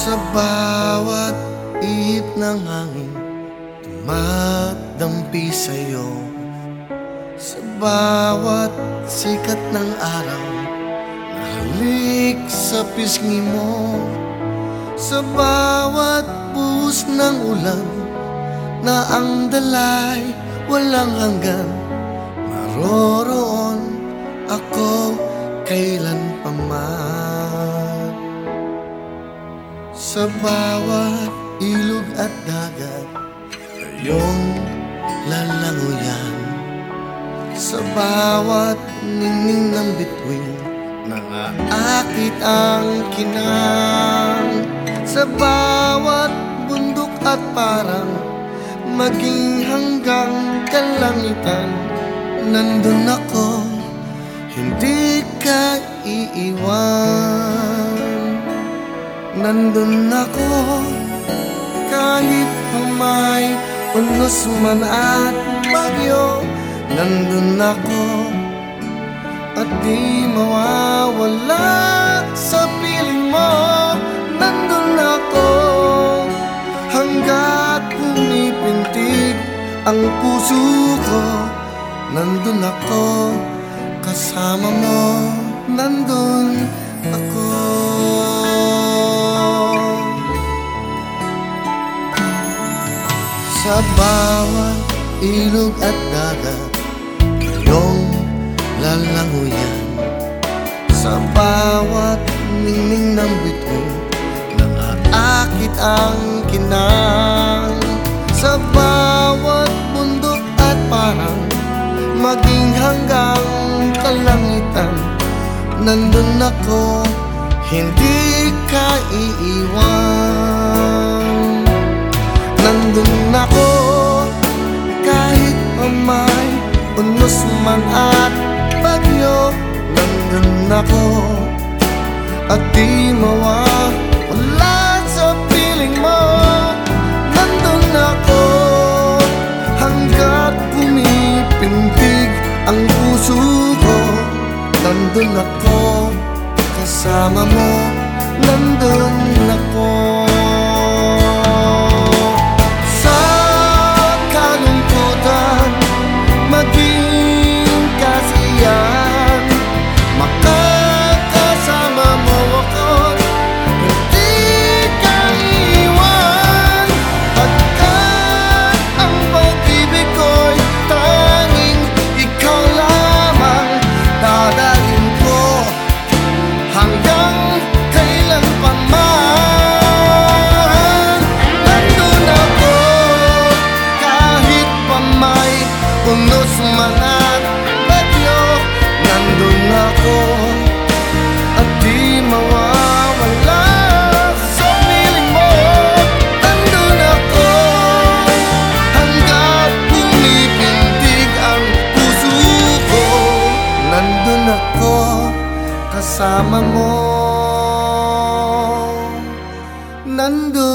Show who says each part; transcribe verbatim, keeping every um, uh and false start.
Speaker 1: Sa bawat ihip ng hangin, tumadampi sa'yo. Sa bawat sikat ng araw, nahalik sa pisngi mo. Sa bawat buhos ng ulan, na ang dalay walang hanggan, naroroon ako kailan pa man. Sa bawat ilog at dagat, iyong lalangoyan. Sa bawat ningning ng bituin, nangaakit ang kinang. Sa bawat bundok at parang, maging hanggang kalangitan, nandun ako, hindi ka iiwan. Nandun ako, kahit pa may unos man at bagyo. Nandun ako, at di mawawala sa piling mo. Nandun ako, hanggat pumipintig ang puso ko. Nandun ako, kasama mo. Nandun ako. Sa bawat ilog at dagat, iyong lalangoyan. Sa bawat ningning ng bituin, nangaakit ang kinang. Sa bawat bundok at parang, maging hanggang kalangitan, nandun ako, hindi ka iiwan. Nandun ako, kahit pa may unos man at bagyo. Nandun ako, at di mawawala sa piling mo. Nandun ako, hanggat pumipintig ang puso ko. Nandun ako, kasama mo. Nandun ako. Sa kalungkutan, maging kasiyahan, makakasama mo ako, hindi ka iwan. Pagkat ang pag-ibig ko'y tanging ikaw lamang, dadalhin ko hanggang kailan pa man. Nandun ako, kahit pa may unos man at bagyo. Nandun ako, at di mawawala sa piling mo. Nandun ako, hanggat pumipintig ang puso ko. Nandun ako, kasama mo. Nandun